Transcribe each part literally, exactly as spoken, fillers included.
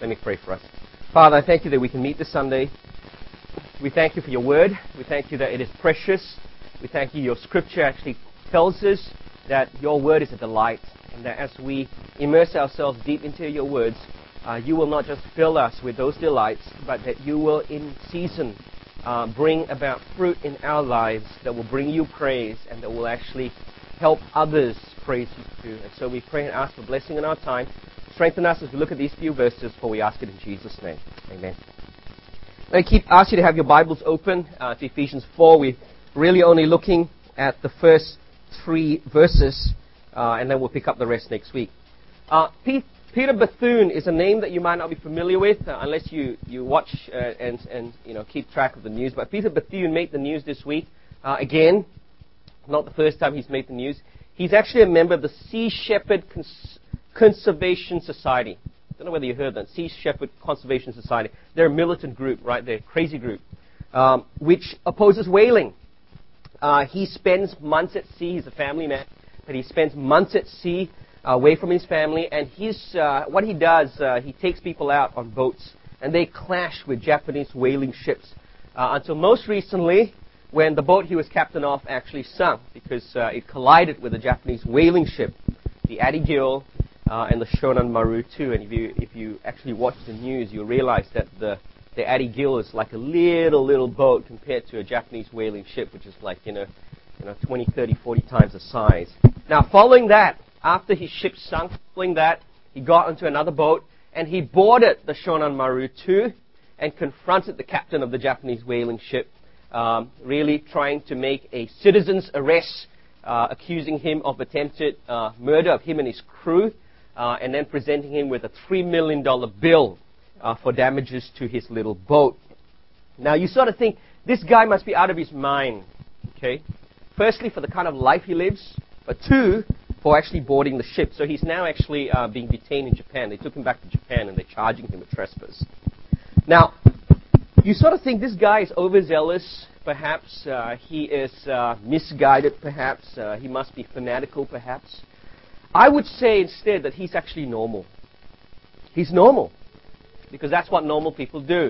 Let me pray for us. Father, I thank you that we can meet this Sunday. We thank you for your word. We thank you that it is precious. We thank you your scripture actually tells us that your word is a delight, and that as we immerse ourselves deep into your words, uh, you will not just fill us with those delights, but that you will in season uh, bring about fruit in our lives that will bring you praise and that will actually help others praise you too. And so we pray and ask for blessing in our time. Strengthen us as we look at these few verses, for we ask it in Jesus' name. Amen. I keep ask you to have your Bibles open uh, to Ephesians four. We're really only looking at the first three verses, uh, and then we'll pick up the rest next week. Uh, P- Peter Bethune is a name that you might not be familiar with, uh, unless you, you watch uh, and, and you know keep track of the news. But Peter Bethune made the news this week. Uh, again, not the first time he's made the news. He's actually a member of the Sea Shepherd Cons- Conservation Society. I don't know whether you heard that. Sea Shepherd Conservation Society. They're a militant group, right? They're a crazy group, um, which opposes whaling. Uh, he spends months at sea. He's a family man, but he spends months at sea uh, away from his family. And he's, uh, what he does, uh, he takes people out on boats, and they clash with Japanese whaling ships uh, until most recently, when the boat he was captain of actually sunk because uh, it collided with a Japanese whaling ship, the Adi Gil uh, and the Shonan Maru too. And if you if you actually watch the news, you'll realize that the the Adi Gil is like a little little boat compared to a Japanese whaling ship, which is like you know you know twenty, thirty, forty times the size. Now, following that, after his ship sunk, following that, he got onto another boat and he boarded the Shonan Maru too and confronted the captain of the Japanese whaling ship. Um, really trying to make a citizen's arrest, uh, accusing him of attempted uh, murder of him and his crew, uh, and then presenting him with a three million dollars bill uh, for damages to his little boat. Now, you sort of think, this guy must be out of his mind, okay? Firstly, for the kind of life he lives, but two, for actually boarding the ship. So he's now actually uh, being detained in Japan. They took him back to Japan, and they're charging him with trespass. Now, you sort of think this guy is overzealous, perhaps. Uh, he is uh, misguided, perhaps. Uh, he must be fanatical, perhaps. I would say instead that he's actually normal. He's normal, because that's what normal people do.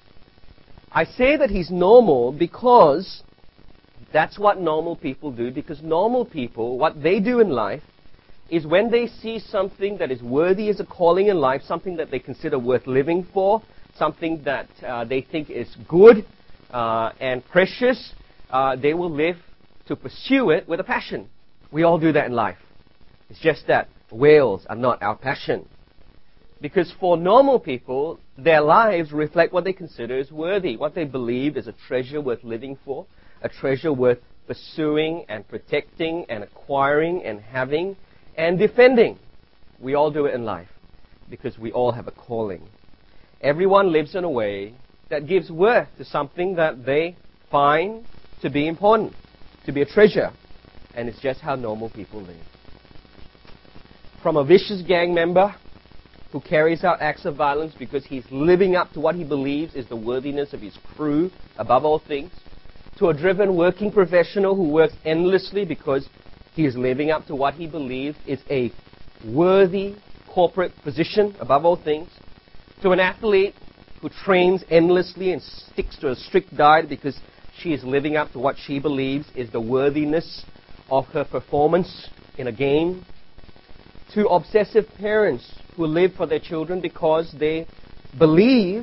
I say that he's normal because that's what normal people do, because normal people, what they do in life, is when they see something that is worthy as a calling in life, something that they consider worth living for, something that uh, they think is good uh, and precious, uh, they will live to pursue it with a passion. We all do that in life. It's just that whales are not our passion. Because for normal people, their lives reflect what they consider as worthy, what they believe is a treasure worth living for, a treasure worth pursuing and protecting and acquiring and having and defending. We all do it in life because we all have a calling. Everyone lives in a way that gives worth to something that they find to be important, to be a treasure. And it's just how normal people live. From a vicious gang member who carries out acts of violence because he's living up to what he believes is the worthiness of his crew above all things, to a driven working professional who works endlessly because he is living up to what he believes is a worthy corporate position above all things, to an athlete who trains endlessly and sticks to a strict diet because she is living up to what she believes is the worthiness of her performance in a game, to obsessive parents who live for their children because they believe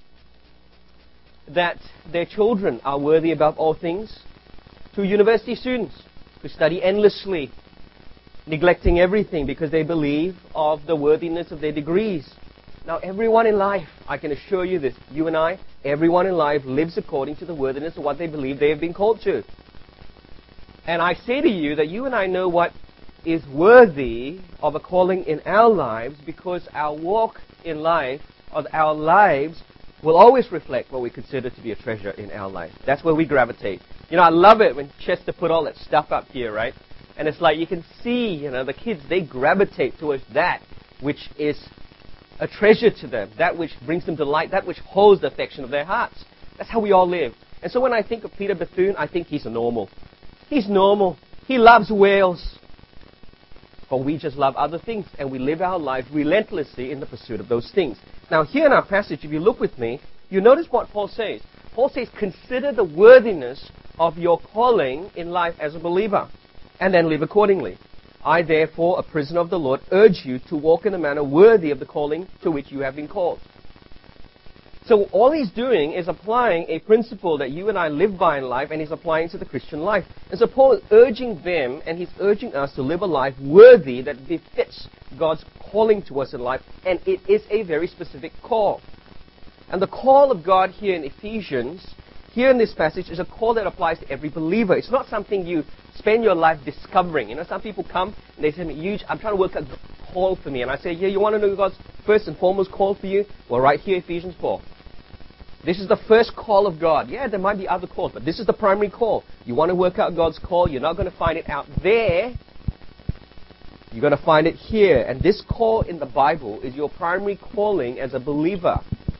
that their children are worthy above all things, to university students who study endlessly, neglecting everything because they believe of the worthiness of their degrees. Now, everyone in life, I can assure you this, you and I, everyone in life lives according to the worthiness of what they believe they have been called to. And I say to you that you and I know what is worthy of a calling in our lives because our walk in life, or our lives, will always reflect what we consider to be a treasure in our life. That's where we gravitate. You know, I love it when Chester put all that stuff up here, right? And it's like you can see, you know, the kids, they gravitate towards that which is a treasure to them, that which brings them delight, that which holds the affection of their hearts. That's how we all live. And so when I think of Peter Bethune, I think he's a normal. He's normal. He loves whales. But we just love other things, and we live our lives relentlessly in the pursuit of those things. Now here in our passage, if you look with me, you notice what Paul says. Paul says, consider the worthiness of your calling in life as a believer, and then live accordingly. I, therefore, a prisoner of the Lord, urge you to walk in a manner worthy of the calling to which you have been called. So all he's doing is applying a principle that you and I live by in life, and he's applying it to the Christian life. And so Paul is urging them, and he's urging us to live a life worthy that befits God's calling to us in life, and it is a very specific call. And the call of God here in Ephesians, here in this passage, is a call that applies to every believer. It's not something you spend your life discovering. You know, some people come and they say, huge, I'm trying to work out God's call for me. And I say, yeah, you want to know God's first and foremost call for you? Well, right here, Ephesians four. This is the first call of God. Yeah, there might be other calls, but this is the primary call. You want to work out God's call, you're not going to find it out there. You're going to find it here. And this call in the Bible is your primary calling as a believer.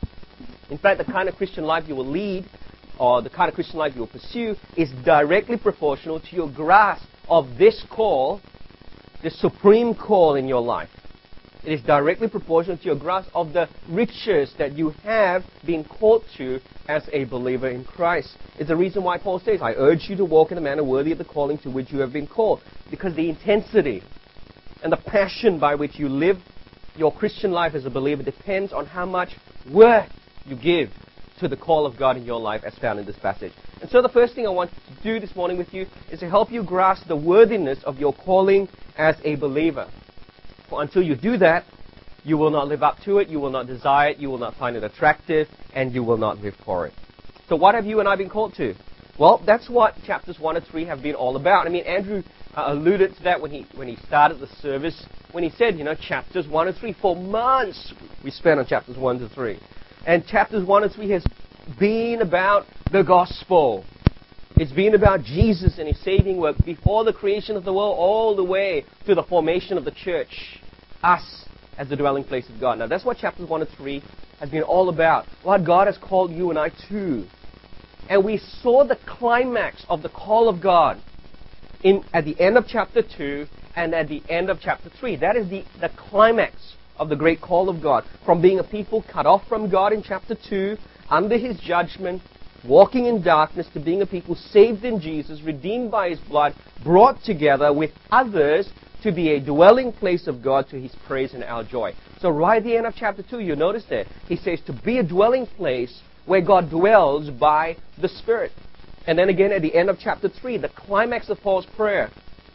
In fact, the kind of Christian life you will lead, or the kind of Christian life you will pursue, is directly proportional to your grasp of this call, this supreme call in your life. It is directly proportional to your grasp of the riches that you have been called to as a believer in Christ. It's the reason why Paul says, I urge you to walk in a manner worthy of the calling to which you have been called. Because the intensity and the passion by which you live your Christian life as a believer depends on how much worth you give to the call of God in your life as found in this passage. And so the first thing I want to do this morning with you is to help you grasp the worthiness of your calling as a believer. For until you do that, you will not live up to it, you will not desire it, you will not find it attractive, and you will not live for it. So what have you and I been called to? Well, that's what chapters one and three have been all about. I mean, Andrew uh, alluded to that when he when he started the service, when he said, you know, chapters one and three, for months we spent on chapters one to three. And chapters one and three has been about the gospel. It's been about Jesus and His saving work before the creation of the world all the way to the formation of the church. Us as the dwelling place of God. Now that's what chapters one and three has been all about. What God has called you and I to. And we saw the climax of the call of God in at the end of chapter two and at the end of chapter three. That is the, the climax of the great call of God. From being a people cut off from God in chapter two, under His judgment, walking in darkness, to being a people saved in Jesus, redeemed by His blood, brought together with others to be a dwelling place of God to His praise and our joy. So right at the end of chapter two, you notice there, He says to be a dwelling place where God dwells by the Spirit. And then again at the end of chapter three, the climax of Paul's prayer,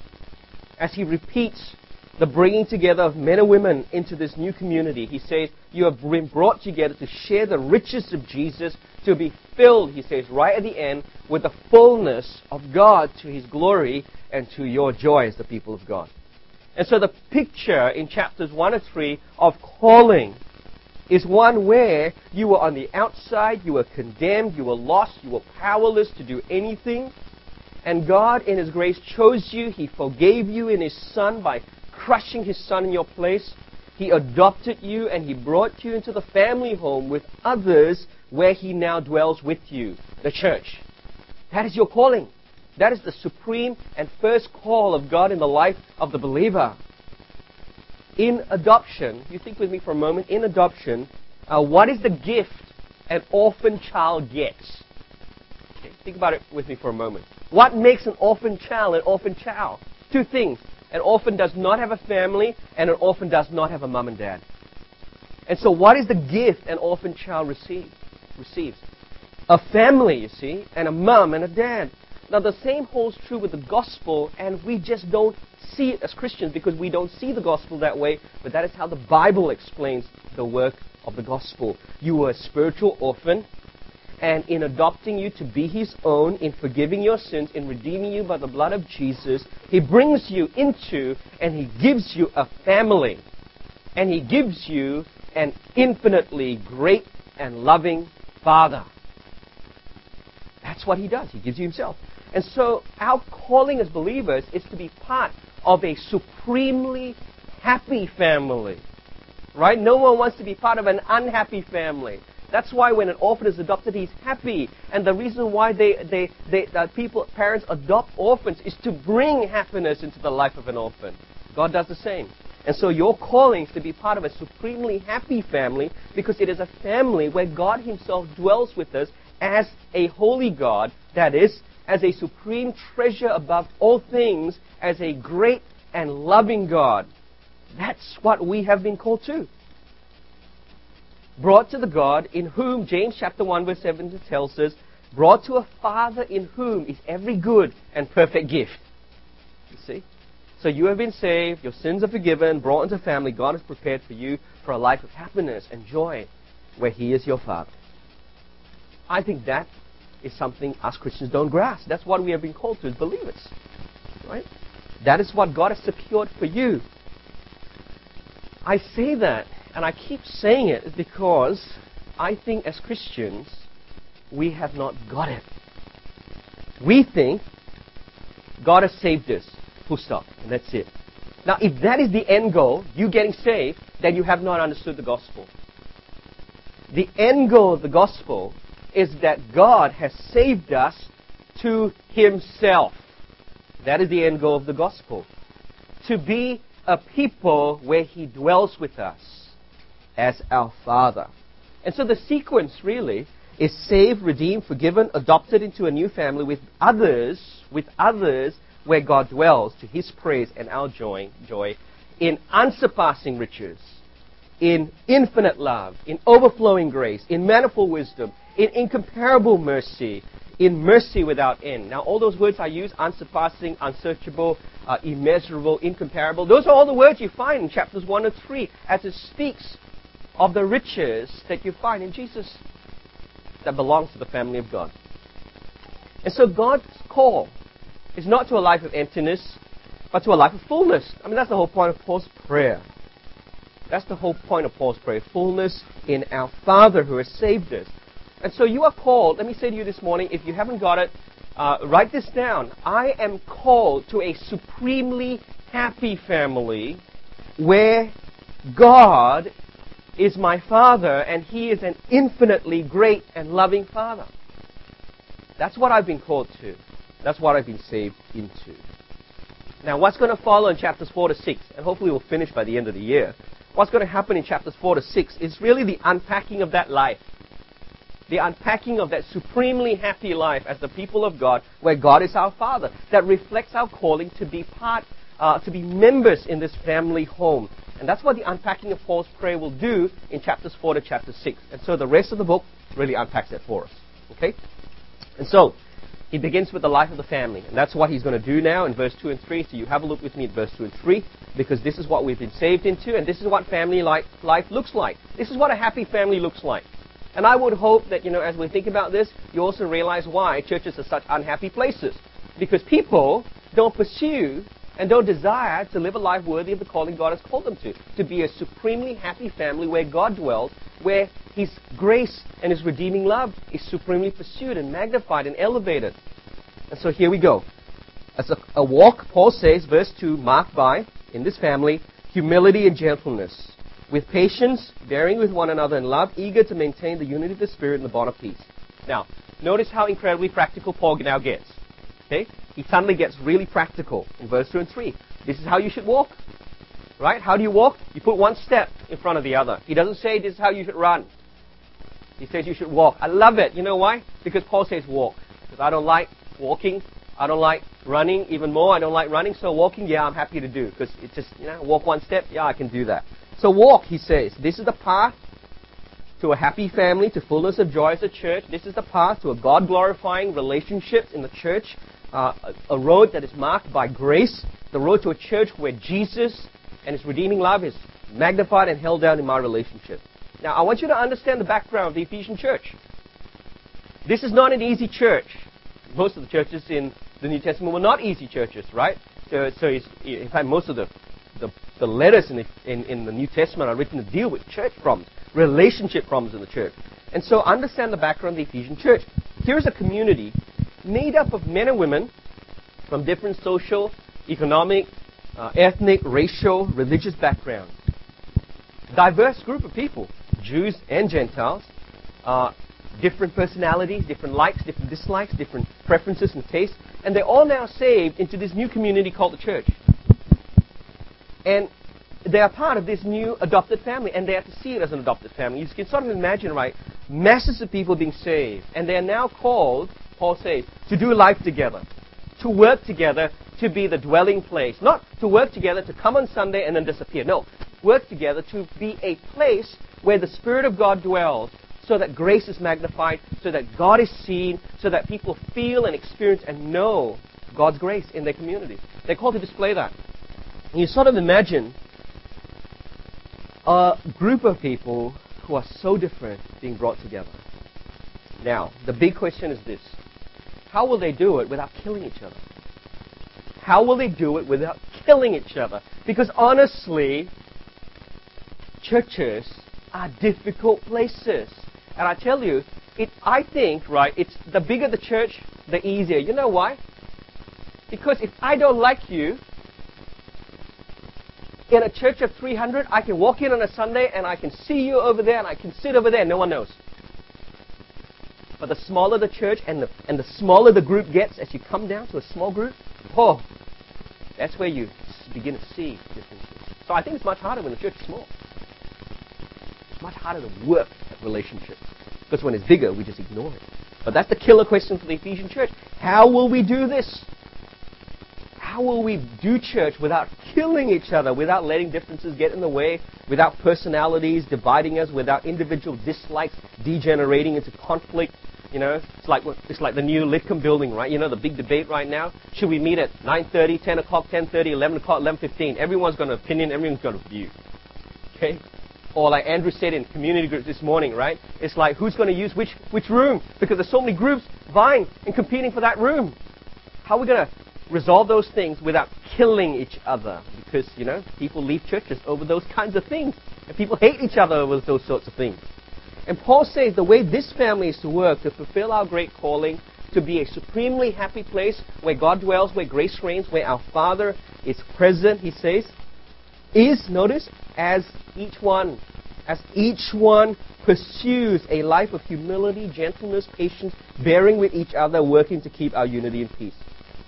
as he repeats the bringing together of men and women into this new community. He says, you have been brought together to share the riches of Jesus, to be filled, he says, right at the end, with the fullness of God to His glory and to your joy as the people of God. And so the picture in chapters one and three of calling is one where you were on the outside, you were condemned, you were lost, you were powerless to do anything. And God, in His grace, chose you. He forgave you in His Son by crushing His Son in your place. He adopted you and He brought you into the family home with others where He now dwells with you, the church. That is your calling. That is the supreme and first call of God in the life of the believer. In adoption, you think with me for a moment, in adoption, uh, what is the gift an orphan child gets? Okay, think about it with me for a moment. What makes an orphan child an orphan child? Two things. An orphan does not have a family, and an orphan does not have a mom and dad. And so what is the gift an orphan child receive, receives? A family, you see, and a mom and a dad. Now the same holds true with the gospel, and we just don't see it as Christians because we don't see the gospel that way, but that is how the Bible explains the work of the gospel. You were a spiritual orphan, and in adopting you to be His own, in forgiving your sins, in redeeming you by the blood of Jesus, He brings you into and He gives you a family. And He gives you an infinitely great and loving Father. That's what He does. He gives you Himself. And so our calling as believers is to be part of a supremely happy family. Right? No one wants to be part of an unhappy family. That's why when an orphan is adopted, he's happy. And the reason why they, they, they, that people, parents adopt orphans is to bring happiness into the life of an orphan. God does the same. And so your calling is to be part of a supremely happy family, because it is a family where God himself dwells with us as a holy God, that is, as a supreme treasure above all things, as a great and loving God. That's what we have been called to. Brought to the God in whom, James chapter one verse seven tells us, brought to a Father in whom is every good and perfect gift. You see? So you have been saved, your sins are forgiven, brought into family. God has prepared for you for a life of happiness and joy where He is your Father. I think that is something us Christians don't grasp. That's what we have been called to as believers. Right? That is what God has secured for you. I say that, and I keep saying it, is because I think as Christians, we have not got it. We think God has saved us. Full stop. And that's it. Now, if that is the end goal, you getting saved, then you have not understood the gospel. The end goal of the gospel is that God has saved us to Himself. That is the end goal of the gospel. To be a people where He dwells with us as our Father. And so the sequence really is saved, redeemed, forgiven, adopted into a new family with others, with others where God dwells to His praise and our joy, joy in unsurpassing riches, in infinite love, in overflowing grace, in manifold wisdom, in incomparable mercy, in mercy without end. Now, all those words I use, unsurpassing, unsearchable, uh, immeasurable, incomparable, those are all the words you find in chapters one and three as it speaks of the riches that you find in Jesus that belongs to the family of God. And so God's call is not to a life of emptiness, but to a life of fullness. I mean, that's the whole point of Paul's prayer. That's the whole point of Paul's prayer. Fullness in our Father who has saved us. And so you are called, let me say to you this morning, if you haven't got it, uh, write this down. I am called to a supremely happy family where God is my Father and He is an infinitely great and loving Father. That's what I've been called to. That's what I've been saved into. Now, what's going to follow in chapters four to six, and hopefully we'll finish by the end of the year, what's going to happen in chapters four to six is really the unpacking of that life. The unpacking of that supremely happy life as the people of God, where God is our Father, that reflects our calling to be part, uh, to be members in this family home. And that's what the unpacking of Paul's prayer will do in chapters four to chapter six. And so the rest of the book really unpacks that for us. Okay? And so, he begins with the life of the family. And that's what he's going to do now in verse two and three. So you have a look with me at verse two and three, because this is what we've been saved into, and this is what family life, life looks like. This is what a happy family looks like. And I would hope that, you know, as we think about this, you also realize why churches are such unhappy places. Because people don't pursue and don't desire to live a life worthy of the calling God has called them to. To be a supremely happy family where God dwells, where His grace and His redeeming love is supremely pursued and magnified and elevated. And so here we go. As a, a walk, Paul says, verse two, marked by, in this family, humility and gentleness, with patience, bearing with one another in love, eager to maintain the unity of the Spirit and the bond of peace. Now, notice how incredibly practical Paul now gets. Okay? He suddenly gets really practical in verse two and three. This is how you should walk. Right? How do you walk? You put one step in front of the other. He doesn't say this is how you should run. He says you should walk. I love it. You know why? Because Paul says walk. Because I don't like walking. I don't like running even more. I don't like running. So walking, yeah, I'm happy to do. Because it's just, you know, walk one step. Yeah, I can do that. So walk, he says. This is the path to a happy family, to fullness of joy as a church. This is the path to a God-glorifying relationship in the church. Uh, a, a road that is marked by grace. The road to a church where Jesus and His redeeming love is magnified and held down in my relationship. Now, I want you to understand the background of the Ephesian church. This is not an easy church. Most of the churches in the New Testament were not easy churches, right? So, so it's, in fact, most of the the, the letters in the, in, in the New Testament are written to deal with church problems, relationship problems in the church. And so understand the background of the Ephesian church. Here's a community made up of men and women from different social, economic, uh, ethnic, racial, religious backgrounds. Diverse group of people, Jews and Gentiles, uh, different personalities, different likes, different dislikes, different preferences and tastes, and they're all now saved into this new community called the church. And they are part of this new adopted family, and they have to see it as an adopted family. You can sort of imagine, right, masses of people being saved, and they are now called, Paul says, to do life together, to work together, to be the dwelling place. Not to work together to come on Sunday and then disappear. No, work together to be a place where the Spirit of God dwells, so that grace is magnified, so that God is seen, so that people feel and experience and know God's grace in their community. They're called to display that. And you sort of imagine a group of people who are so different being brought together. Now, the big question is this. How will they do it without killing each other? How will they do it without killing each other? Because honestly, churches are difficult places. And I tell you, it, I think, right, it's the bigger the church, the easier. You know why? Because if I don't like you, in a church of three hundred, I can walk in on a Sunday and I can see you over there and I can sit over there and no one knows. But the smaller the church and the, and the smaller the group gets as you come down to a small group, oh, that's where you begin to see differences. So I think it's much harder when the church is small. It's much harder to work at relationships. Because when it's bigger, we just ignore it. But that's the killer question for the Ephesian church. How will we do this? How will we do church without killing each other, without letting differences get in the way, without personalities dividing us, without individual dislikes degenerating into conflict? You know, it's like it's like the new Litcomb building, right? You know, the big debate right now. Should we meet at nine thirty, ten o'clock, ten thirty, eleven o'clock, eleven fifteen? Everyone's got an opinion. Everyone's got a view. Okay? Or like Andrew said in community groups this morning, right? It's like, who's going to use which, which room? Because there's so many groups vying and competing for that room. How are we going to resolve those things without killing each other? Because, you know, people leave churches over those kinds of things. And people hate each other over those sorts of things. And Paul says the way this family is to work, to fulfill our great calling, to be a supremely happy place where God dwells, where grace reigns, where our Father is present, he says, is, notice, as each one, as each one pursues a life of humility, gentleness, patience, bearing with each other, working to keep our unity and peace.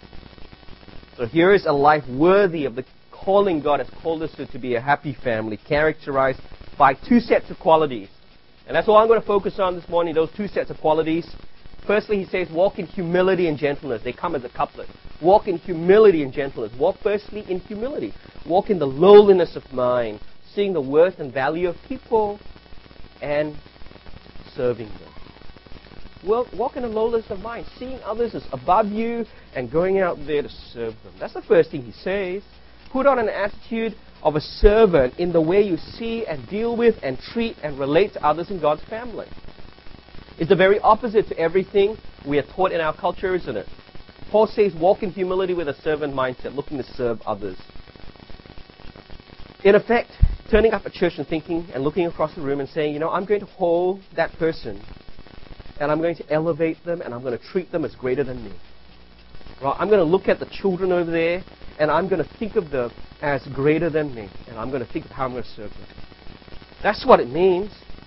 So here is a life worthy of the calling God has called us to, to be a happy family, characterized by two sets of qualities. And that's all I'm going to focus on this morning, those two sets of qualities. Firstly, he says, walk in humility and gentleness. They come as a couplet. Walk in humility and gentleness. Walk firstly in humility. Walk in the lowliness of mind, seeing the worth and value of people and serving them. Well, walk in the lowliness of mind, seeing others as above you and going out there to serve them. That's the first thing he says. Put on an attitude of a servant in the way you see and deal with and treat and relate to others in God's family. It's the very opposite to everything we are taught in our culture, isn't it? Paul says, walk in humility with a servant mindset, looking to serve others. In effect, turning up at church and thinking and looking across the room and saying, you know, I'm going to hold that person and I'm going to elevate them and I'm going to treat them as greater than me. Right? I'm going to look at the children over there and I'm going to think of them as greater than me. And I'm going to think of how I'm going to serve them. That's what it means.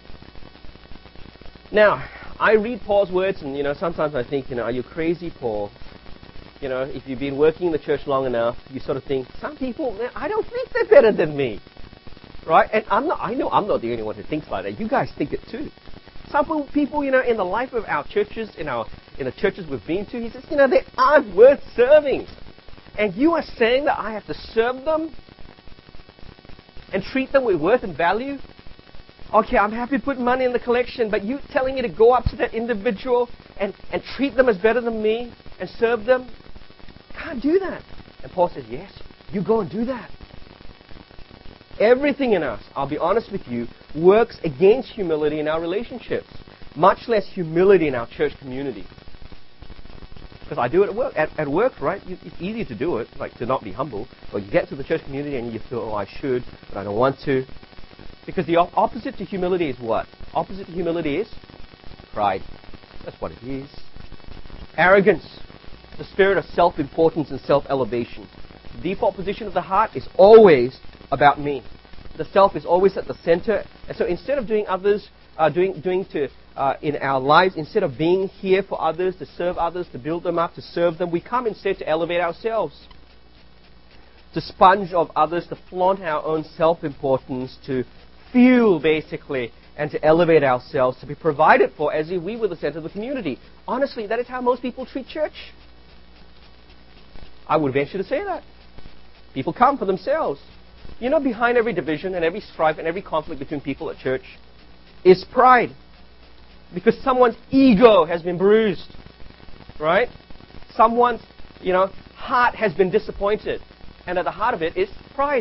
Now, I read Paul's words and, you know, sometimes I think, you know, are you crazy, Paul? You know, if you've been working in the church long enough, you sort of think, some people, man, I don't think they're better than me. Right? And I'm not, I know I'm not the only one who thinks like that. You guys think it too. Some people, you know, in the life of our churches, in our in the churches we've been to, he says, you know, they aren't worth serving. And you are saying that I have to serve them and treat them with worth and value? Okay, I'm happy to put money in the collection, but you telling me to go up to that individual and, and treat them as better than me and serve them? Can't do that. And Paul says, yes, you go and do that. Everything in us, I'll be honest with you, works against humility in our relationships. Much less humility in our church community. Because I do it at work. At, at work, right? It's easy to do it, like to not be humble. But you get to the church community and you feel, oh, I should, but I don't want to. Because the op- opposite to humility is what? Opposite to humility is pride. That's what it is. Arrogance. The spirit of self-importance and self-elevation. The default position of the heart is always about me. The self is always at the center. And so instead of doing others, uh, doing doing to uh, in our lives, instead of being here for others, to serve others, to build them up, to serve them, we come instead to elevate ourselves. to sponge off others, to flaunt our own self-importance, to fuel, basically, and to elevate ourselves, to be provided for as if we were the center of the community. Honestly, that is how most people treat church. I would venture to say that. People come for themselves. You know, behind every division and every strife and every conflict between people at church is pride. Because someone's ego has been bruised. Right? Someone's, you know, heart has been disappointed. And at the heart of it is pride.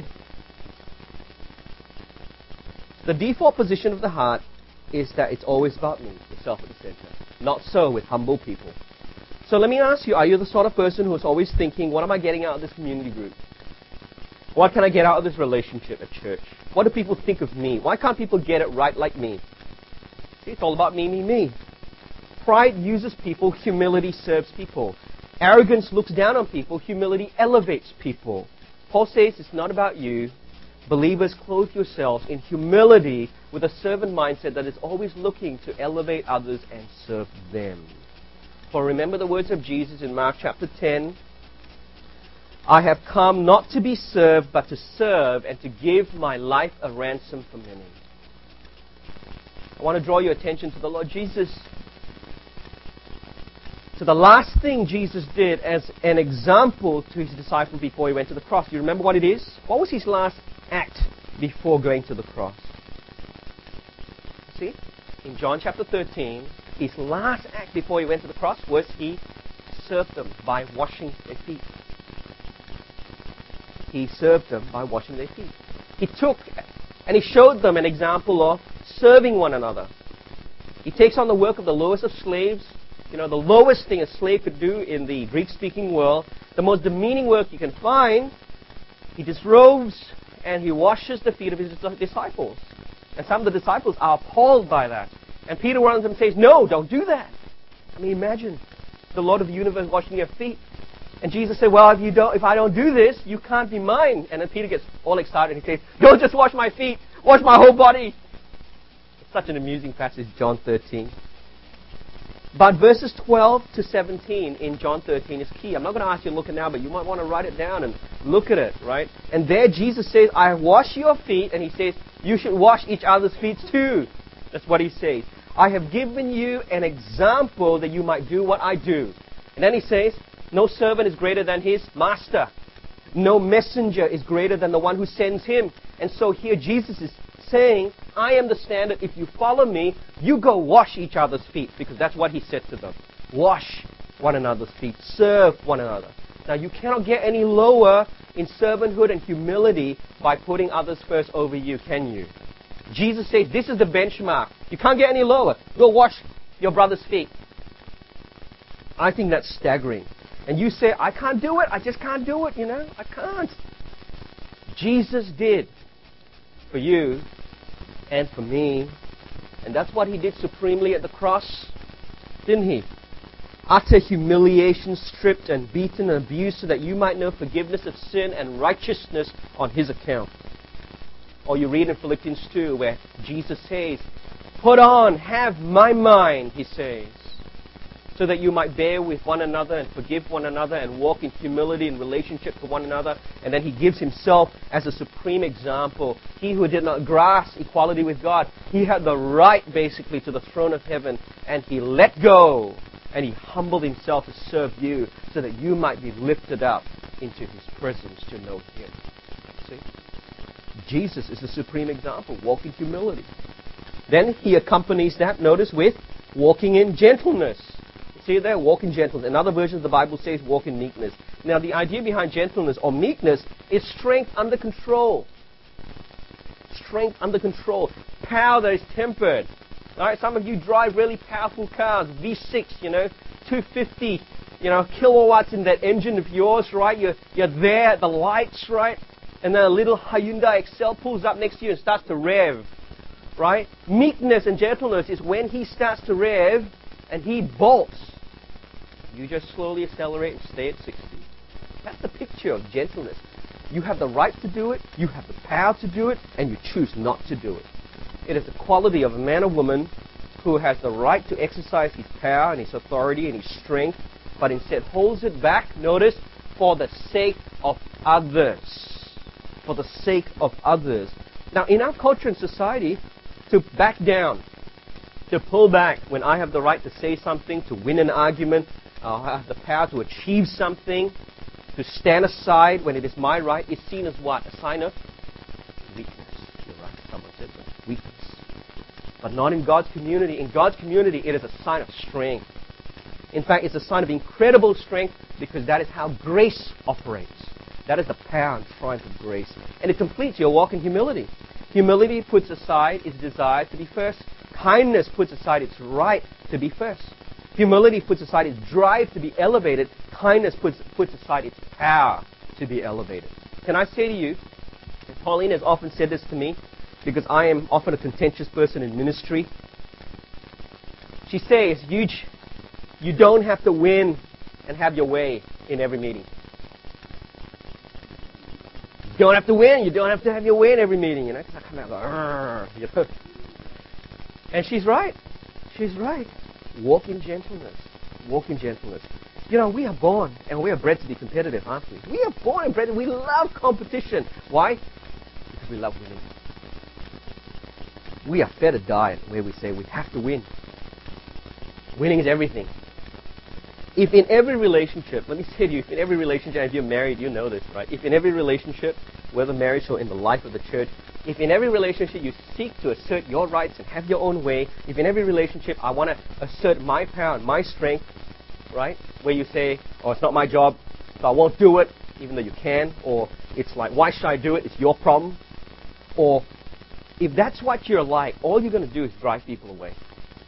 The default position of the heart is that it's always about me, the self at the center. Not so with humble people. So let me ask you, are you the sort of person who is always thinking, what am I getting out of this community group? What can I get out of this relationship at church? What do people think of me? Why can't people get it right like me? See, it's all about me, me, me. Pride uses people. Humility serves people. Arrogance looks down on people. Humility elevates people. Paul says it's not about you. Believers, clothe yourselves in humility with a servant mindset that is always looking to elevate others and serve them. For remember the words of Jesus in Mark chapter ten. I have come not to be served, but to serve and to give my life a ransom for many. I want to draw your attention to the Lord Jesus. To the last thing Jesus did as an example to his disciples before he went to the cross. Do you remember what it is? What was his last act before going to the cross? See? In John chapter thirteen, his last act before he went to the cross was he served them by washing their feet. He served them by washing their feet. He took and he showed them an example of serving one another. He takes on the work of the lowest of slaves. You know, the lowest thing a slave could do in the Greek-speaking world, the most demeaning work you can find. He disrobes and he washes the feet of his disciples. And some of the disciples are appalled by that. And Peter, one of them, says, no, don't do that. I mean, imagine the Lord of the universe washing your feet. And Jesus said, well, if you don't, if I don't do this, you can't be mine. And then Peter gets all excited and he says, don't just wash my feet, wash my whole body. It's such an amusing passage, John thirteen. But verses twelve to seventeen in John thirteen is key. I'm not going to ask you to look at it now, but you might want to write it down and look at it, right? And there Jesus says, I wash your feet, and he says, you should wash each other's feet too. That's what he says. I have given you an example that you might do what I do. And then he says, no servant is greater than his master. No messenger is greater than the one who sends him. And so here Jesus is saying, I am the standard. If you follow me, you go wash each other's feet. Because that's what he said to them. Wash one another's feet. Serve one another. Now you cannot get any lower in servanthood and humility by putting others first over you, can you? Jesus said, this is the benchmark. You can't get any lower. Go wash your brother's feet. I think that's staggering. And you say, I can't do it. I just can't do it, you know. I can't. Jesus did for you and for me. And that's what he did supremely at the cross, didn't he? Utter humiliation, stripped and beaten and abused so that you might know forgiveness of sin and righteousness on his account. Or you read in Philippians two where Jesus says, put on, have my mind, he says, so that you might bear with one another and forgive one another and walk in humility in relationship to one another. And then he gives himself as a supreme example. He who did not grasp equality with God, he had the right basically to the throne of heaven, and he let go and he humbled himself to serve you so that you might be lifted up into his presence to know him. See? Jesus is the supreme example, walking humility. Then he accompanies that, notice, with walking in gentleness. See there, walk in gentleness. In other versions, the Bible says walk in meekness. Now, the idea behind gentleness or meekness is strength under control. Strength under control. Power that is tempered. All right, some of you drive really powerful cars, V six, you know, two hundred fifty, you know, kilowatts in that engine of yours, right? You're, you're there at the lights, right? And then a little Hyundai Excel pulls up next to you and starts to rev, right? Meekness and gentleness is when he starts to rev and he bolts. You just slowly accelerate and stay at sixty. That's the picture of gentleness. You have the right to do it, you have the power to do it, and you choose not to do it. It is the quality of a man or woman who has the right to exercise his power and his authority and his strength, but instead holds it back, notice, for the sake of others. For the sake of others. Now, in our culture and society, to back down, to pull back when I have the right to say something, to win an argument, uh, I have the power to achieve something, to stand aside when it is my right, is seen as what? A sign of weakness. You're right, someone said that. Weakness. But not in God's community. In God's community, it is a sign of strength. In fact, it's a sign of incredible strength because that is how grace operates. That is the power and triumph of grace. And it completes your walk in humility. Humility puts aside its desire to be first. Kindness puts aside its right to be first. Humility puts aside its drive to be elevated. Kindness puts, puts aside its power to be elevated. Can I say to you, and Pauline has often said this to me, because I am often a contentious person in ministry. She says, you, you don't have to win and have your way in every meeting. You don't have to win. You don't have to have your way in every meeting. You know, because I come out and go, you know. And she's right. She's right. Walk in gentleness. Walk in gentleness. You know, we are born and we are bred to be competitive, aren't we? We are born and bred. We love competition. Why? Because we love winning. We are fed a diet where we say we have to win. Winning is everything. If in every relationship, let me say to you, if in every relationship, if you're married, you know this, right? If in every relationship, whether marriage or in the life of the church, if in every relationship you seek to assert your rights and have your own way, if in every relationship I want to assert my power and my strength, right? Where you say, oh, it's not my job, so I won't do it, even though you can, or it's like, why should I do it? It's your problem. Or if that's what you're like, all you're going to do is drive people away.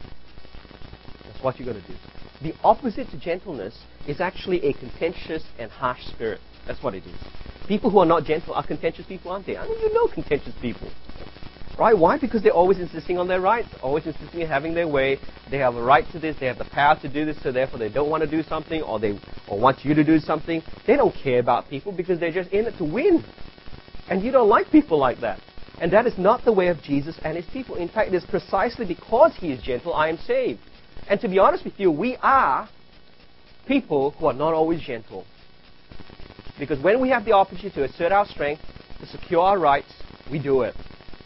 That's what you're going to do. The opposite to gentleness is actually a contentious and harsh spirit. That's what it is. People who are not gentle are contentious people, aren't they? I mean, you know contentious people. Right? Why? Because they're always insisting on their rights, always insisting on having their way. They have a right to this, they have the power to do this, so therefore they don't want to do something, or they or want you to do something. They don't care about people because they're just in it to win. And you don't like people like that. And that is not the way of Jesus and His people. In fact, it is precisely because He is gentle, I am saved. And to be honest with you, we are people who are not always gentle. Because when we have the opportunity to assert our strength, to secure our rights, we do it.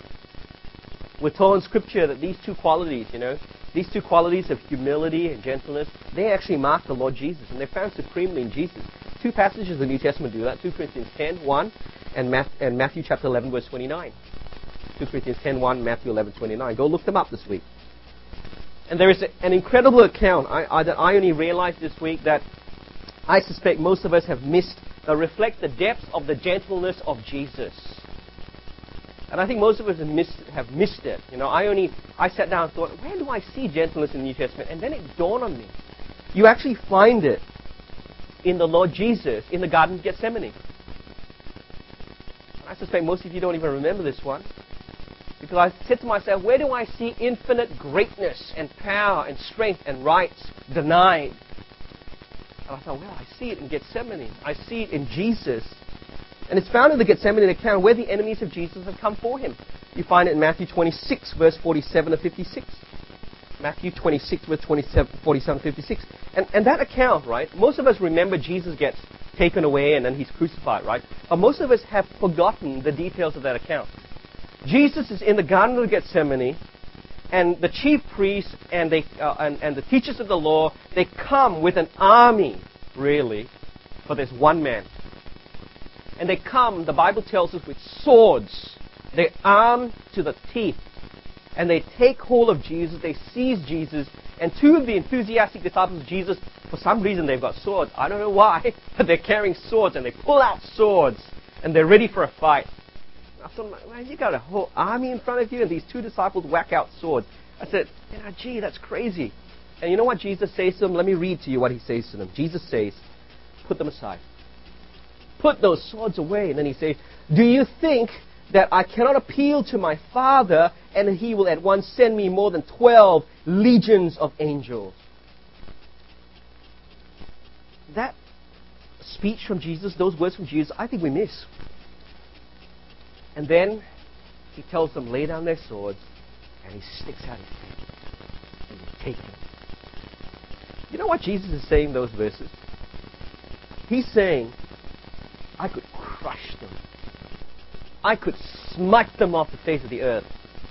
We're told in Scripture that these two qualities, you know, these two qualities of humility and gentleness, they actually mark the Lord Jesus. And they're found supremely in Jesus. Two passages of the New Testament do that. Second Corinthians ten, one, and Matthew chapter eleven, verse twenty-nine. Second Corinthians ten, one, Matthew eleven, twenty-nine. Go look them up this week. And there is a, an incredible account I, I, that I only realized this week that I suspect most of us have missed, that reflect the depths of the gentleness of Jesus. And I think most of us have missed, have missed it. You know, I only, I sat down and thought, where do I see gentleness in the New Testament? And then it dawned on me. You actually find it in the Lord Jesus in the Garden of Gethsemane. And I suspect most of you don't even remember this one. Because I said to myself, where do I see infinite greatness and power and strength and rights denied? And I thought, well, I see it in Gethsemane. I see it in Jesus. And it's found in the Gethsemane account where the enemies of Jesus have come for Him. You find it in Matthew twenty-six, verse forty-seven to fifty-six. Matthew twenty-six, verse forty-seven to fifty-six. And, and that account, right, most of us remember Jesus gets taken away and then He's crucified, right? But most of us have forgotten the details of that account. Jesus is in the Garden of Gethsemane, and the chief priests and, they, uh, and, and the teachers of the law, they come with an army, really, for this one man. And they come, the Bible tells us, with swords. They're armed to the teeth. And they take hold of Jesus, they seize Jesus, and two of the enthusiastic disciples of Jesus, for some reason they've got swords. I don't know why, but they're carrying swords, and they pull out swords, and they're ready for a fight. I thought, well, you got a whole army in front of you, and these two disciples whack out swords. I said, you know, gee, that's crazy. And you know what Jesus says to them? Let me read to you what He says to them. Jesus says, put them aside. Put those swords away. And then He says, do you think that I cannot appeal to my Father, and He will at once send me more than twelve legions of angels? That speech from Jesus, those words from Jesus, I think we miss. And then He tells them, lay down their swords, and He sticks out His hand. And you take them. You know what Jesus is saying in those verses? He's saying, I could crush them. I could smite them off the face of the earth.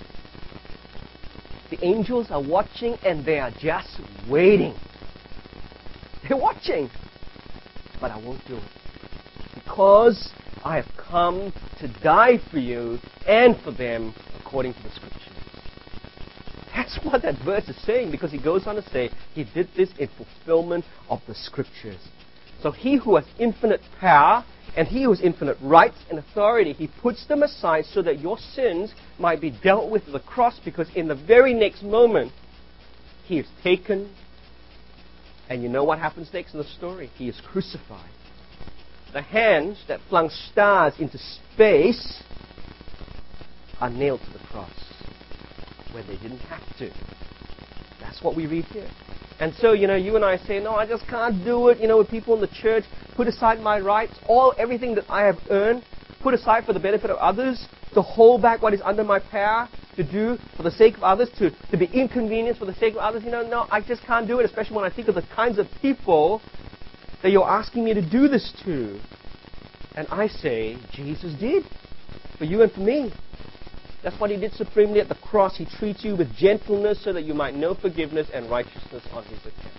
The angels are watching and they are just waiting. They're watching. But I won't do it. Because I have come to die for you and for them according to the Scriptures. That's what that verse is saying, because he goes on to say he did this in fulfillment of the Scriptures. So he who has infinite power and he who has infinite rights and authority, he puts them aside so that your sins might be dealt with at the cross, because in the very next moment he is taken, and you know what happens next in the story? He is crucified. The hands that flung stars into space are nailed to the cross when they didn't have to. That's what we read here. And so, you know, you and I say, no, I just can't do it. You know, with people in the church, put aside my rights, all, everything that I have earned, put aside for the benefit of others, to hold back what is under my power, to do for the sake of others, to, to be inconvenienced for the sake of others. You know, no, I just can't do it, especially when I think of the kinds of people that you're asking me to do this to. And I say, Jesus did. For you and for me. That's what he did supremely at the cross. He treats you with gentleness so that you might know forgiveness and righteousness on his account.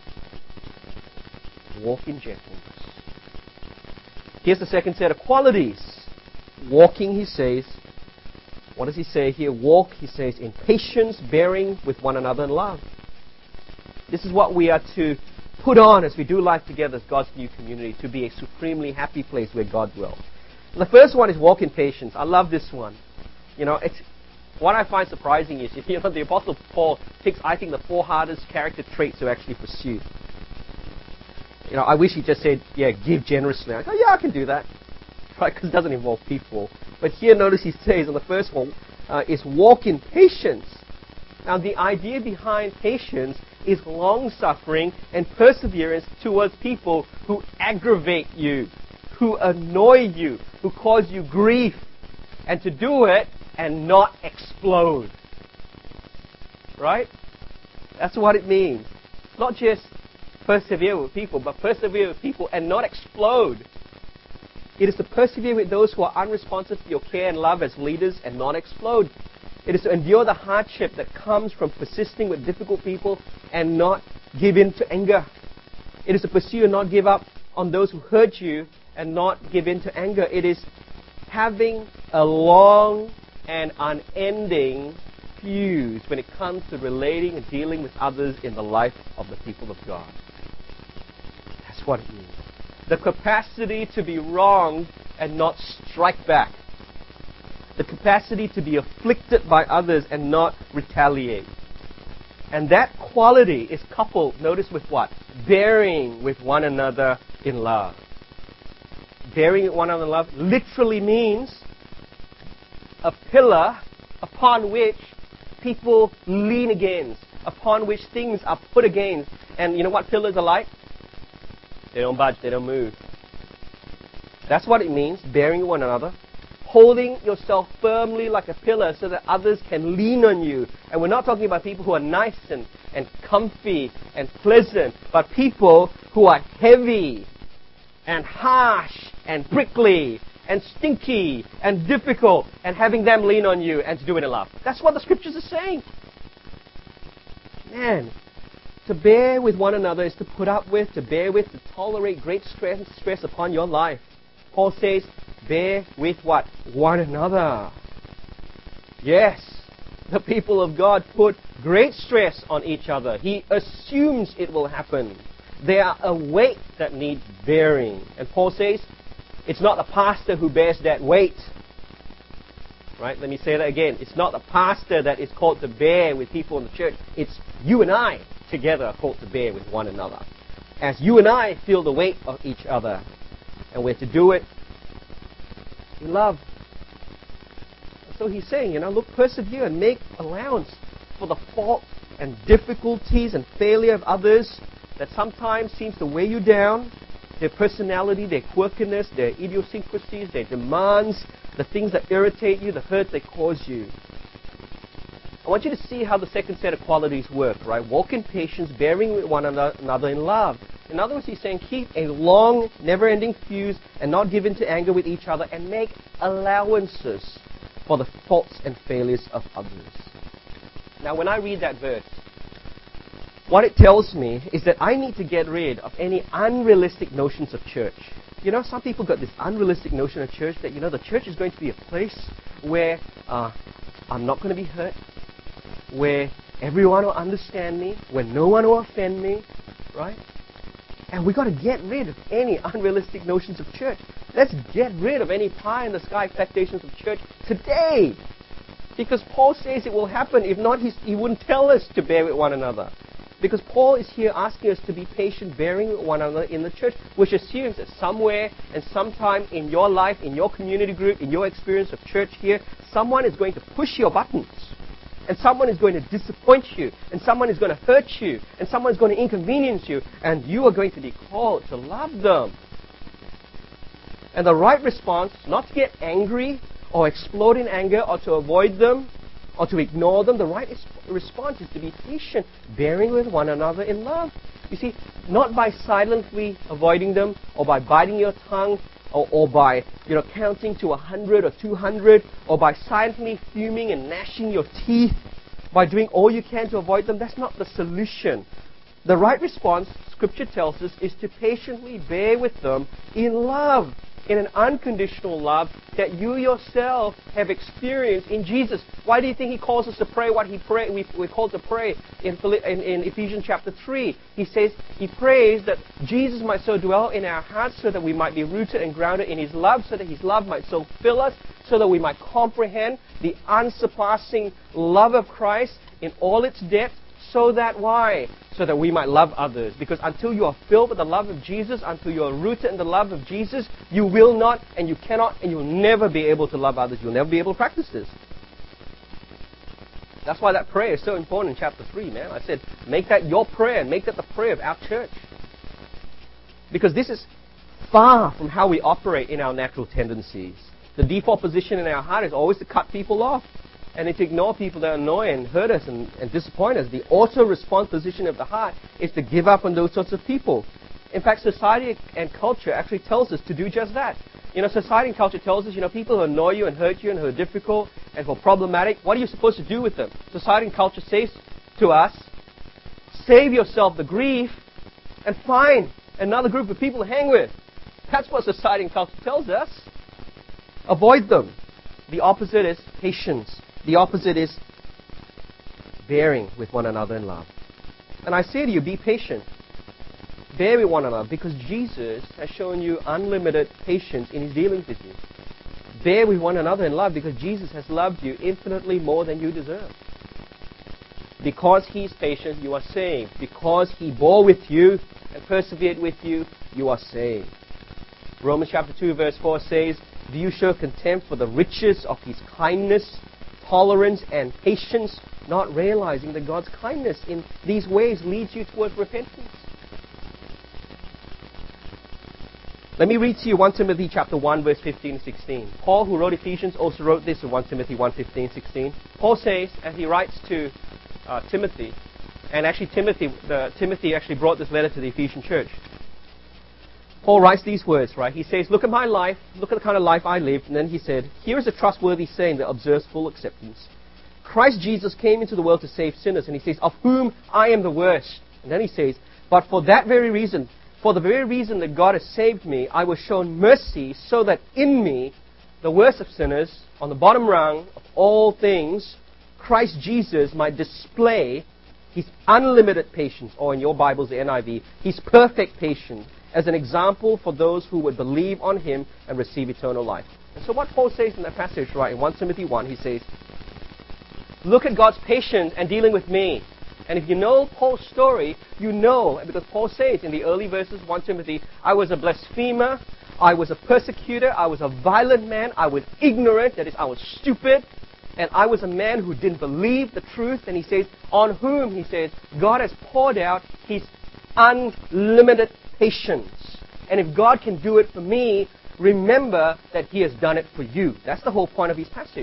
Walk in gentleness. Here's the second set of qualities. Walking, he says. What does he say here? Walk, he says, in patience, bearing with one another in love. This is what we are to put on as we do life together as God's new community, to be a supremely happy place where God dwells. The first one is walk in patience. I love this one. You know, it's, what I find surprising is, you know, the Apostle Paul picks, I think, the four hardest character traits to actually pursue. You know, I wish he just said, yeah, give generously. I go, yeah, I can do that. Right, because it doesn't involve people. But here, notice he says on the first one, uh, is walk in patience. Now, the idea behind patience is long-suffering and perseverance towards people who aggravate you, who annoy you, who cause you grief, and to do it and not explode. Right? That's what it means. Not just persevere with people, but persevere with people and not explode. It is to persevere with those who are unresponsive to your care and love as leaders and not explode. It is to endure the hardship that comes from persisting with difficult people and not give in to anger. It is to pursue and not give up on those who hurt you and not give in to anger. It is having a long and unending fuse when it comes to relating and dealing with others in the life of the people of God. That's what it means. The capacity to be wronged and not strike back. The capacity to be afflicted by others and not retaliate. And that quality is coupled, notice, with what? Bearing with one another in love. Bearing with one another in love literally means a pillar upon which people lean against, upon which things are put against. And you know what pillars are like? They don't budge, they don't move. That's what it means, bearing with one another. Holding yourself firmly like a pillar so that others can lean on you. And we're not talking about people who are nice and, and comfy and pleasant, but people who are heavy and harsh and prickly and stinky and difficult, and having them lean on you and to do it in love. That's what the Scriptures are saying. Man, to bear with one another is to put up with, to bear with, to tolerate great stress, stress upon your life. Paul says, bear with what? One another. Yes, the people of God put great stress on each other. He assumes it will happen. They are a weight that needs bearing. And Paul says, it's not the pastor who bears that weight. Right? Let me say that again. It's not the pastor that is called to bear with people in the church. It's you and I together are called to bear with one another. As you and I feel the weight of each other. And we're to do it in love. So he's saying, you know, look, persevere and make allowance for the fault and difficulties and failure of others that sometimes seems to weigh you down. Their personality, their quirkiness, their idiosyncrasies, their demands, the things that irritate you, the hurt they cause you. I want you to see how the second set of qualities work, right? Walk in patience, bearing with one another in love. In other words, he's saying keep a long, never-ending fuse and not give in to anger with each other and make allowances for the faults and failures of others. Now, when I read that verse, what it tells me is that I need to get rid of any unrealistic notions of church. You know, some people got this unrealistic notion of church that, you know, the church is going to be a place where uh, I'm not going to be hurt, where everyone will understand me, where no one will offend me, right? And we've got to get rid of any unrealistic notions of church. Let's get rid of any pie-in-the-sky expectations of church today. Because Paul says it will happen. If not, he's, he wouldn't tell us to bear with one another. Because Paul is here asking us to be patient, bearing with one another in the church, which assumes that somewhere and sometime in your life, in your community group, in your experience of church here, someone is going to push your buttons. And someone is going to disappoint you. And someone is going to hurt you. And someone is going to inconvenience you. And you are going to be called to love them. And the right response, not to get angry or explode in anger or to avoid them or to ignore them. The right response is to be patient, bearing with one another in love. You see, not by silently avoiding them or by biting your tongue or, or by, you know, counting to a hundred or two hundred or by silently fuming and gnashing your teeth, by doing all you can to avoid them. That's not the solution. The right response, Scripture tells us, is to patiently bear with them in love, in an unconditional love that you yourself have experienced in Jesus. Why do you think He calls us to pray what He pray? We, we're called to pray in, in, in Ephesians chapter three. He says, He prays that Jesus might so dwell in our hearts so that we might be rooted and grounded in His love, so that His love might so fill us, so that we might comprehend the unsurpassing love of Christ in all its depth. So that why? So that we might love others. Because until you are filled with the love of Jesus, until you are rooted in the love of Jesus, you will not and you cannot and you'll never be able to love others. You'll never be able to practice this. That's why that prayer is so important in chapter three, man. I said, make that your prayer and make that the prayer of our church. Because this is far from how we operate in our natural tendencies. The default position in our heart is always to cut people off. And to ignore people that annoy and hurt us and, and disappoint us. The auto-response position of the heart is to give up on those sorts of people. In fact, society and culture actually tells us to do just that. You know, society and culture tells us, you know, people who annoy you and hurt you and who are difficult and who are problematic, what are you supposed to do with them? Society and culture says to us, save yourself the grief and find another group of people to hang with. That's what society and culture tells us. Avoid them. The opposite is patience. The opposite is bearing with one another in love. And I say to you, be patient. Bear with one another because Jesus has shown you unlimited patience in His dealings with you. Bear with one another in love because Jesus has loved you infinitely more than you deserve. Because He's patient, you are saved. Because He bore with you and persevered with you, you are saved. Romans chapter two verse four says, do you show contempt for the riches of His kindness, tolerance, and patience, not realizing that God's kindness in these ways leads you towards repentance? Let me read to you First Timothy chapter one, verse fifteen and sixteen. Paul, who wrote Ephesians, also wrote this in First Timothy one, fifteen, sixteen. Paul says, as he writes to uh, Timothy, and actually Timothy, the, Timothy actually brought this letter to the Ephesian church. Paul writes these words, right? He says, look at my life, look at the kind of life I lived. And then he said, here is a trustworthy saying that observes full acceptance. Christ Jesus came into the world to save sinners. And he says, of whom I am the worst. And then he says, but for that very reason, for the very reason that God has saved me, I was shown mercy so that in me, the worst of sinners, on the bottom rung of all things, Christ Jesus might display His unlimited patience, or in your Bibles, the N I V, His perfect patience, as an example for those who would believe on Him and receive eternal life. And so what Paul says in that passage, right, in First Timothy one, he says, look at God's patience and dealing with me. And if you know Paul's story, you know, because Paul says in the early verses, First Timothy, I was a blasphemer, I was a persecutor, I was a violent man, I was ignorant, that is, I was stupid, and I was a man who didn't believe the truth. And he says, on whom, he says, God has poured out His unlimited patience. And if God can do it for me, remember that He has done it for you. That's the whole point of his passage.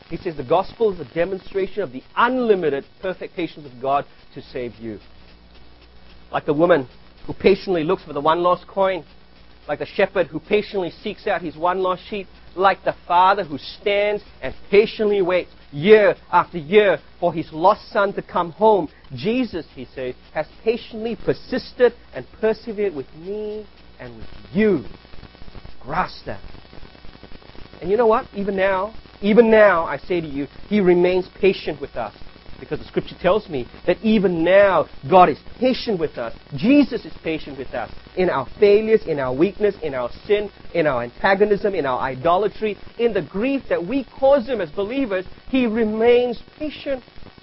He says the gospel is a demonstration of the unlimited perfect patience of God to save you. Like the woman who patiently looks for the one lost coin. Like the shepherd who patiently seeks out his one lost sheep. Like the father who stands and patiently waits year after year for his lost son to come home. Jesus, he says, has patiently persisted and persevered with me and with you. Grasp that. And you know what? Even now, even now, I say to you, He remains patient with us. Because the Scripture tells me that even now, God is patient with us. Jesus is patient with us. In our failures, in our weakness, in our sin, in our antagonism, in our idolatry, in the grief that we cause Him as believers, He remains patient.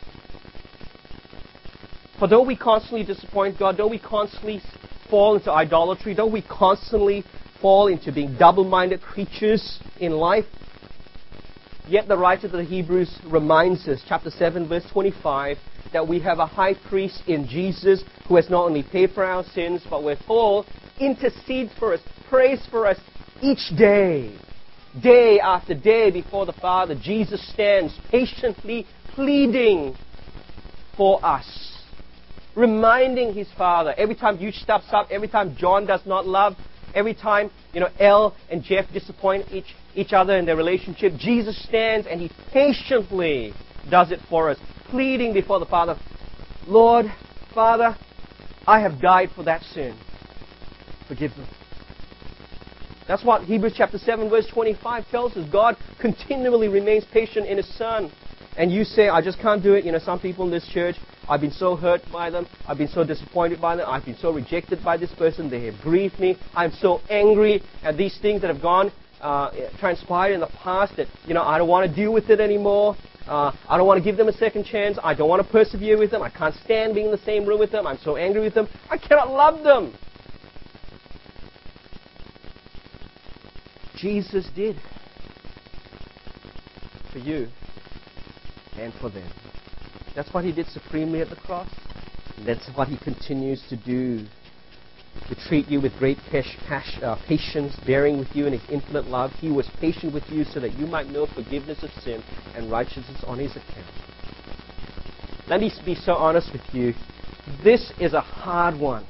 For though we constantly disappoint God, though we constantly fall into idolatry, though we constantly fall into being double-minded creatures in life, yet the writer to the Hebrews reminds us, chapter seven, verse twenty-five, that we have a high priest in Jesus who has not only paid for our sins, but we're told, intercedes for us, prays for us each day. Day after day before the Father, Jesus stands patiently pleading for us. Reminding His Father, every time Hugh steps up, every time John does not love, every time, you know, Elle and Jeff disappoint each, each other in their relationship, Jesus stands and He patiently does it for us, pleading before the Father, Lord, Father, I have died for that sin. Forgive me. That's what Hebrews chapter seven, verse twenty-five tells us. God continually remains patient in His Son. And you say, I just can't do it. You know, some people in this church, I've been so hurt by them. I've been so disappointed by them. I've been so rejected by this person. They have grieved me. I'm so angry at these things that have gone, uh, transpired in the past that, you know, I don't want to deal with it anymore. Uh, I don't want to give them a second chance. I don't want to persevere with them. I can't stand being in the same room with them. I'm so angry with them. I cannot love them. Jesus did for you and for them. That's what He did supremely at the cross. And that's what He continues to do. To treat you with great pash, pash, uh, patience, bearing with you in His infinite love. He was patient with you so that you might know forgiveness of sin and righteousness on His account. Let me be so honest with you. This is a hard one.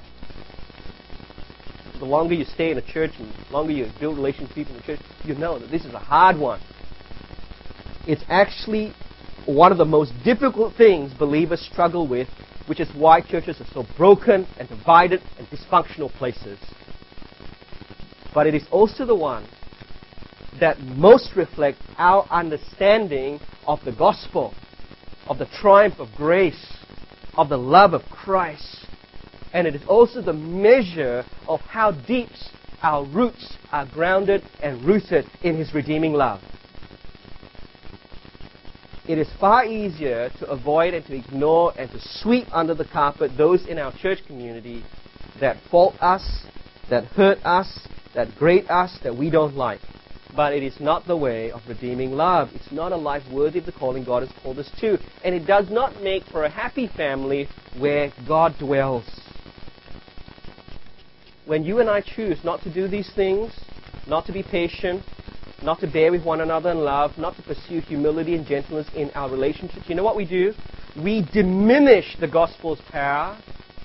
The longer you stay in a church and the longer you build relations with people in the church, you know that this is a hard one. It's actually one of the most difficult things believers struggle with, which is why churches are so broken and divided and dysfunctional places. But it is also the one that most reflects our understanding of the gospel, of the triumph of grace, of the love of Christ. And it is also the measure of how deep our roots are grounded and rooted in His redeeming love. It is far easier to avoid and to ignore and to sweep under the carpet those in our church community that fault us, that hurt us, that grate us, that we don't like. But it is not the way of redeeming love. It's not a life worthy of the calling God has called us to. And it does not make for a happy family where God dwells. When you and I choose not to do these things, not to be patient, not to bear with one another in love, not to pursue humility and gentleness in our relationships, you know what we do? We diminish the gospel's power.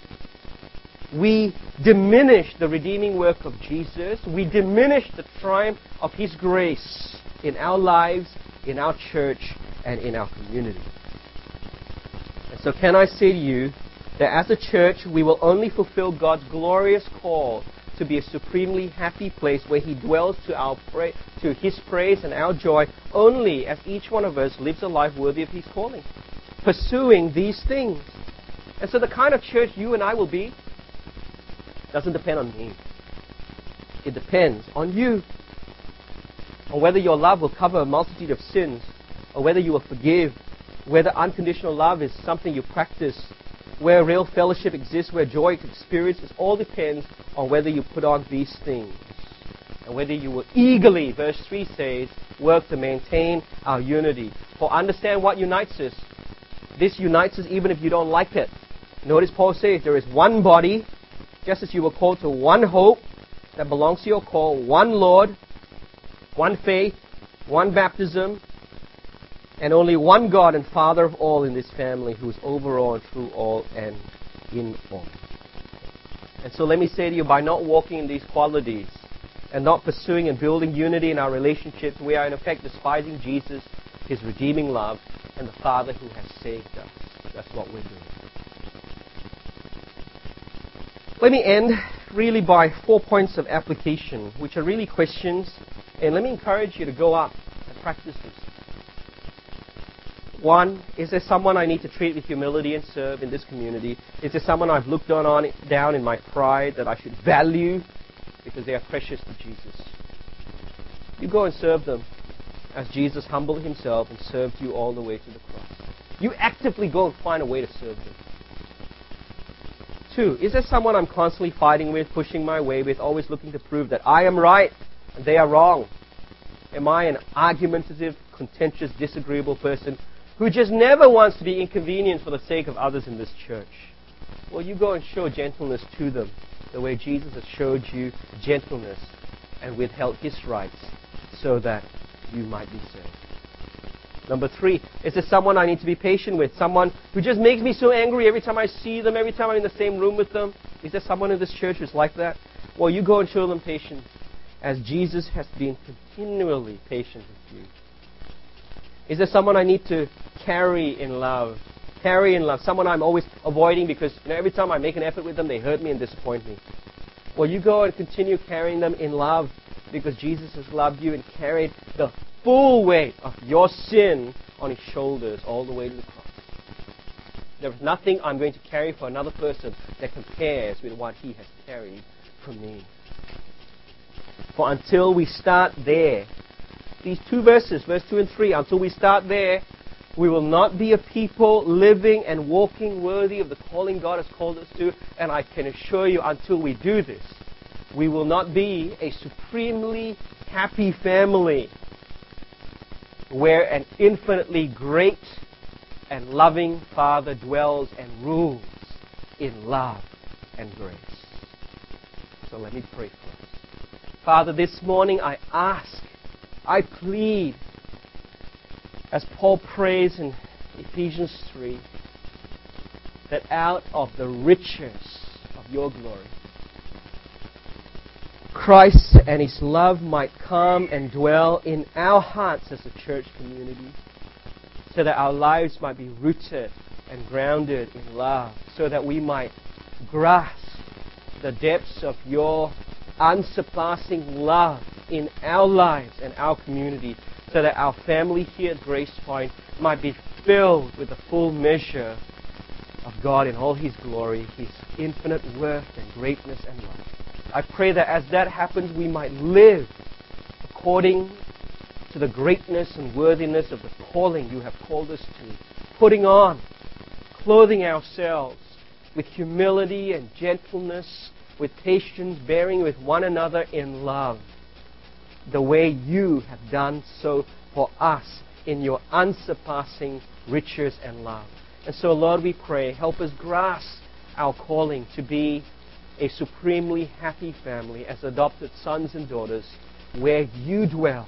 We diminish the redeeming work of Jesus. We diminish the triumph of His grace in our lives, in our church, and in our community. And so can I say to you that as a church, we will only fulfill God's glorious call to be a supremely happy place where He dwells to our pra- to His praise and our joy only as each one of us lives a life worthy of His calling, pursuing these things. And so the kind of church you and I will be doesn't depend on me. It depends on you. On whether your love will cover a multitude of sins, or whether you will forgive, whether unconditional love is something you practice, where real fellowship exists, where joy is experienced. It all depends on whether you put on these things. And whether you will eagerly, verse three says, work to maintain our unity. For understand what unites us. This unites us even if you don't like it. Notice Paul says there is one body, just as you were called to one hope that belongs to your call, one Lord, one faith, one baptism, and only one God and Father of all in this family, who is over all and through all and in all. And so let me say to you, by not walking in these qualities and not pursuing and building unity in our relationships, we are in effect despising Jesus, His redeeming love, and the Father who has saved us. That's what we're doing. Let me end really by four points of application, which are really questions, and let me encourage you to go up and practice this. One, is there someone I need to treat with humility and serve in this community? Is there someone I've looked on, on down in my pride that I should value because they are precious to Jesus? You go and serve them as Jesus humbled Himself and served you all the way to the cross. You actively go and find a way to serve them. Two, is there someone I'm constantly fighting with, pushing my way with, always looking to prove that I am right and they are wrong? Am I an argumentative, contentious, disagreeable person who just never wants to be inconvenienced for the sake of others in this church? Well, you go and show gentleness to them the way Jesus has showed you gentleness and withheld His rights so that you might be saved. Number three, is there someone I need to be patient with? Someone who just makes me so angry every time I see them, every time I'm in the same room with them? Is there someone in this church who's like that? Well, you go and show them patience as Jesus has been continually patient with you. Is there someone I need to carry in love? Carry in love. Someone I'm always avoiding because you know, every time I make an effort with them, they hurt me and disappoint me. Well, you go and continue carrying them in love because Jesus has loved you and carried the full weight of your sin on His shoulders all the way to the cross. There's nothing I'm going to carry for another person that compares with what He has carried for me. For until we start there, these two verses, verse two and three, until we start there, we will not be a people living and walking worthy of the calling God has called us to. And I can assure you, until we do this, we will not be a supremely happy family where an infinitely great and loving Father dwells and rules in love and grace. So let me pray for us. Father, this morning I ask, I plead, as Paul prays in Ephesians three, that out of the riches of your glory, Christ and His love might come and dwell in our hearts as a church community, so that our lives might be rooted and grounded in love, so that we might grasp the depths of your unsurpassing love in our lives and our community, so that our family here at Grace Point might be filled with the full measure of God in all His glory, His infinite worth and greatness and love. I pray that as that happens, we might live according to the greatness and worthiness of the calling you have called us to, putting on, clothing ourselves with humility and gentleness, with patience, bearing with one another in love, the way you have done so for us in your unsurpassing riches and love. And so, Lord, we pray, help us grasp our calling to be a supremely happy family as adopted sons and daughters, where you dwell,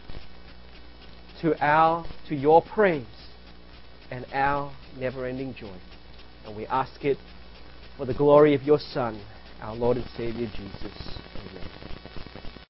to our, to your praise and our never-ending joy. And we ask it for the glory of your Son, our Lord and Savior Jesus. Amen.